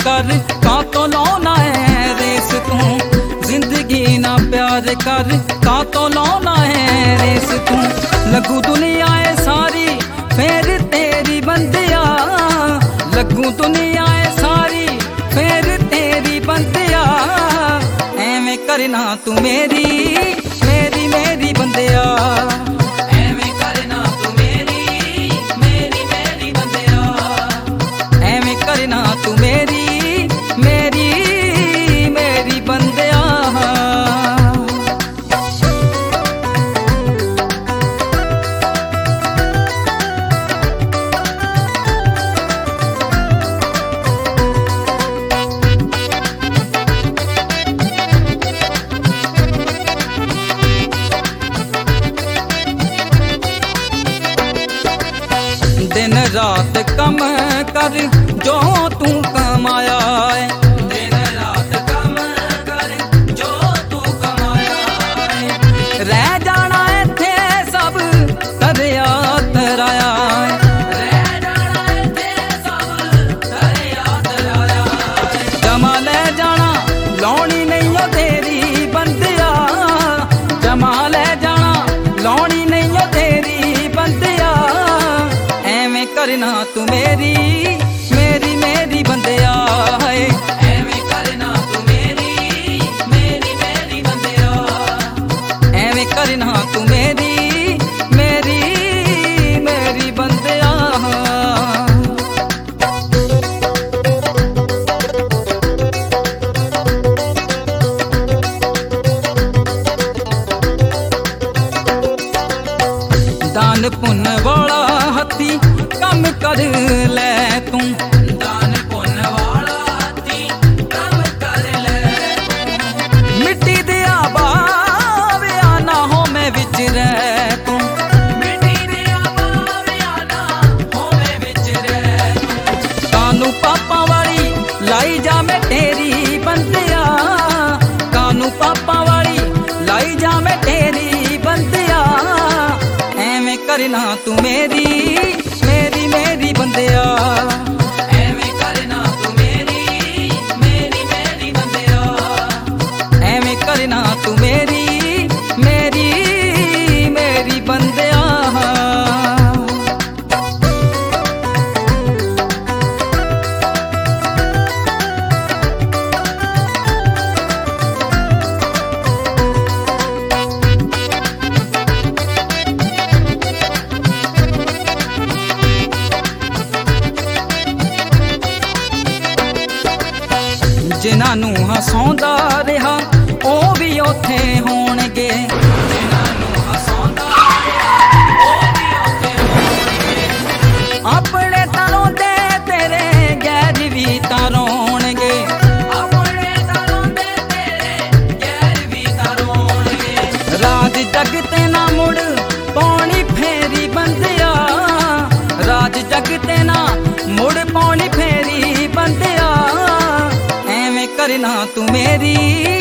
कर का तो लौना है रेस तू, जिंदगी ना प्यार कर का तो लौना है रेस तू। लगू दुनिया है सारी फिर तेरी बंदिया, लगू दुनिया है सारी फिर तेरी बंदिया। एवें करना तू मेरी मेरी मेरी बंदिया, एवें करना तू मेरी मेरी मेरी बंदिया, एवें करना तू मेरी मेरी मेरी बंदिया। दिन रात कम कर जो तू कमाया है, दिन रात कम कर जो तू कमाया है। रह जाना इत्थे सब कदया तराया है, रह जाना इत्थे सब कदया तराया है। जमा ले जाना लौनी नहीं हो तेरी बंदिया, जमा ले जाना लौनी नहीं हो तेरी बंदिया। एवें करना तू मेरी मेरी मेरी बंदिया है, एवें करना तू मेरी मेरी मेरी बंदिया, एवें करना तू मेरी मेरी मेरी बंदिया। दान पुण्य वाला हत्ती कम कर ले तू, दान पुण्य वाला हत्ती कम कर ले तू। मिट्टी दिया बाविया ना हो मैं विच रह तू, मिट्टी दिया बाविया ना हो मैं विच रह तू। कानू पापा वाली लाई जा मैं तेरी बंदिया, कानू पापा वाली लाई जा मैं तेरी बंदिया। एवें करना तू मेरी मेरी मेरी बंदिया, एवें करना तू मेरी मेरी मेरी बंदिया, एवें करना तू मेरी मेरी मेरी बंदिया। जिन्हां नूं हसाउंदा रहा ओ भी उत्थे होणगे, जिन्हां नूं हसाउंदा रहा ओ भी उत्थे होणगे। अपने तारों दे तेरे गैर भी तारोणगे, अपने तारों दे तेरे गैर भी तारोणगे। राज जग ते ना मुड़ पौनी फेरी बंदिया, राज जग ते ना मुड़ पौनी फेरी बंदिया। करना तू मेरी